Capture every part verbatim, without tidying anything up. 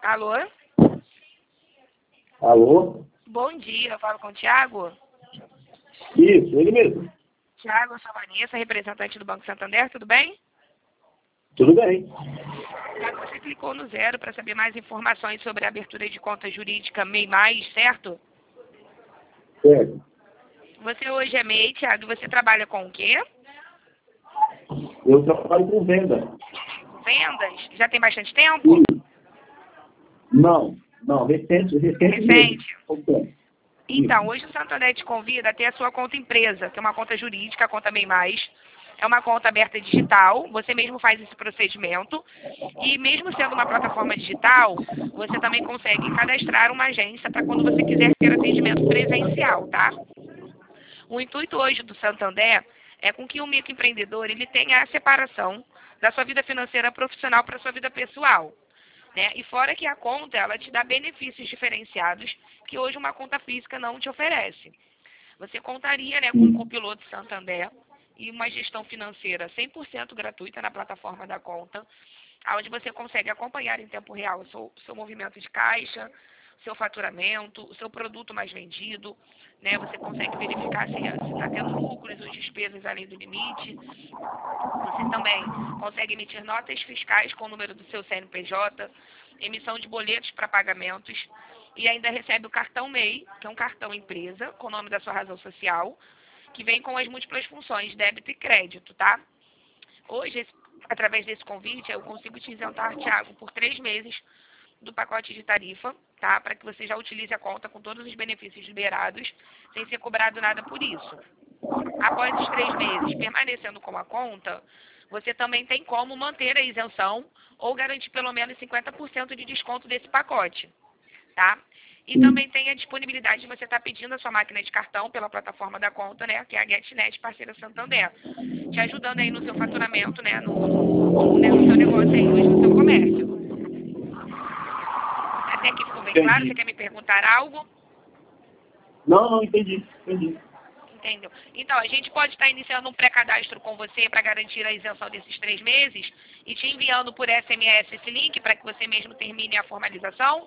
Alô? Alô? Bom dia, eu falo com o Thiago. Isso, ele mesmo. Thiago, eu sou a Vanessa, representante do Banco Santander, tudo bem? Tudo bem. Thiago, você clicou no zero para saber mais informações sobre a abertura de conta jurídica M E I mais, certo? Certo. Você hoje é M E I, Thiago, e você trabalha com o quê? Eu trabalho com venda. Vendas? Já tem bastante tempo? Sim. Não, não, recente, recente. Recente. Mesmo. Então, hoje o Santander te convida a ter a sua conta empresa, que é uma conta jurídica, a conta M E I mais. É uma conta aberta digital, você mesmo faz esse procedimento. E mesmo sendo uma plataforma digital, você também consegue cadastrar uma agência para quando você quiser ter atendimento presencial, tá? O intuito hoje do Santander é com que o microempreendedor ele tenha a separação da sua vida financeira profissional para a sua vida pessoal. Né? E fora que a conta, ela te dá benefícios diferenciados que hoje uma conta física não te oferece. Você contaria, né, com um copiloto Santander e uma gestão financeira cem por cento gratuita na plataforma da conta, onde você consegue acompanhar em tempo real o seu, seu movimento de caixa, seu faturamento, o seu produto mais vendido, né? Você consegue verificar se está tendo lucros ou despesas além do limite. Você também consegue emitir notas fiscais com o número do seu C N P J, emissão de boletos para pagamentos e ainda recebe o cartão M E I, que é um cartão empresa, com o nome da sua razão social, que vem com as múltiplas funções, débito e crédito, tá? Hoje, através desse convite, eu consigo te isentar, Thiago, por três meses do pacote de tarifa, tá? Para que você já utilize a conta com todos os benefícios liberados, sem ser cobrado nada por isso. Após os três meses permanecendo com a conta, você também tem como manter a isenção ou garantir pelo menos cinquenta por cento de desconto desse pacote, tá? E também tem a disponibilidade de você estar pedindo a sua máquina de cartão pela plataforma da conta, né? Que é a GetNet, parceira Santander, te ajudando aí no seu faturamento, né? No, né, no seu negócio aí, hoje no seu comércio. Até aqui ficou bem Entendi. claro? Você quer me perguntar algo? Não, não, entendi, entendi. Entendeu? Então, a gente pode estar iniciando um pré-cadastro com você para garantir a isenção desses três meses e te enviando por S M S esse link para que você mesmo termine a formalização?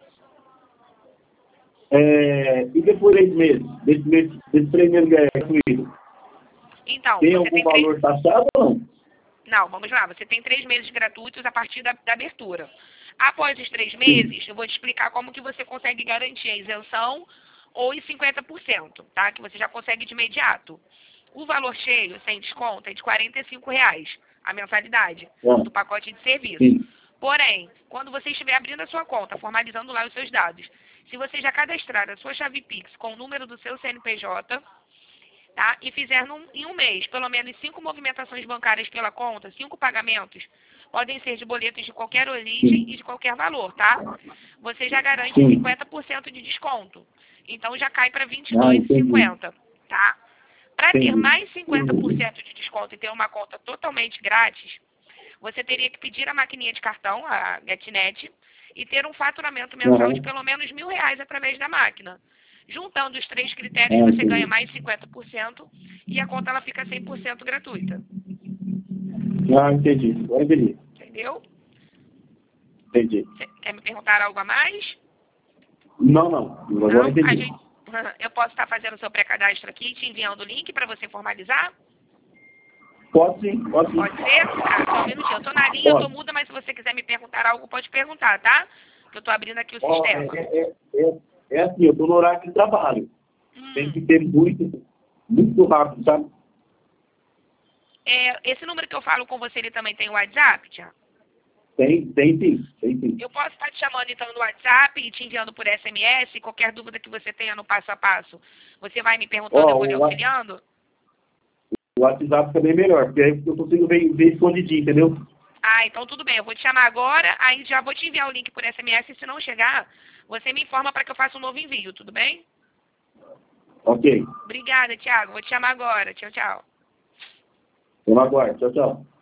É, e depois desse mês, desse mês, desse três meses gratuito, Então, tem você algum tem valor três... taxado ou não? Não, vamos lá. Você tem três meses gratuitos a partir da, da abertura. Após os três meses, eu vou te explicar como que você consegue garantir a isenção ou em cinquenta por cento, tá? Que você já consegue de imediato. O valor cheio, sem desconto, é de quarenta e cinco reais a mensalidade Ah, do pacote de serviço. sim. Porém, quando você estiver abrindo a sua conta, formalizando lá os seus dados, se você já cadastrar a sua chave Pix com o número do seu C N P J, tá? E fizer num, em um mês pelo menos cinco movimentações bancárias pela conta, cinco pagamentos, podem ser de boletos de qualquer origem Sim. e de qualquer valor, tá? Você já garante Sim. cinquenta por cento de desconto. Então já cai para vinte e Ah, dois reais e entendi. cinquenta centavos, tá? Para ter Entendi. mais cinquenta por cento de desconto e ter uma conta totalmente grátis, você teria que pedir a maquininha de cartão, a GetNet, e ter um faturamento mensal de Aham. pelo menos mil reais através da máquina. Juntando os três critérios, Ah, você entendi. ganha mais cinquenta por cento e a conta ela fica cem por cento gratuita. Ah, entendi. Agora entendi. Entendeu? Entendi. Você quer me perguntar algo a mais? Não, não. Agora Não? A entendi. gente, eu posso estar fazendo o seu pré-cadastro aqui, te enviando o link para você formalizar? Pode sim, pode sim. Pode ser? Ah, só um minutinho. Eu tô na linha, eu tô Pode. muda, mas se você quiser me perguntar algo, pode perguntar, tá? Que eu tô abrindo aqui o Ó, é, sistema. é, é, é, é assim, eu tô no horário de trabalho. Tem Hum. que ter muito, muito rápido, sabe? É, esse número que eu falo com você, ele também tem o WhatsApp, Tiago? Tem, tem sim, tem sim. Eu posso estar te chamando então no WhatsApp e te enviando por S M S, qualquer dúvida que você tenha no passo a passo. Você vai me perguntando, Ó, eu vou lhe o, Wa- auxiliando? o WhatsApp também é melhor, porque aí eu consigo ver, ver escondidinho, entendeu? Ah, então tudo bem. Eu vou te chamar agora, aí já vou te enviar o link por S M S. E se não chegar, você me informa para que eu faça um novo envio, tudo bem? Ok. Obrigada, Tiago. Vou te chamar agora. Tchau, tchau. Eu aguardo. Tchau, tchau.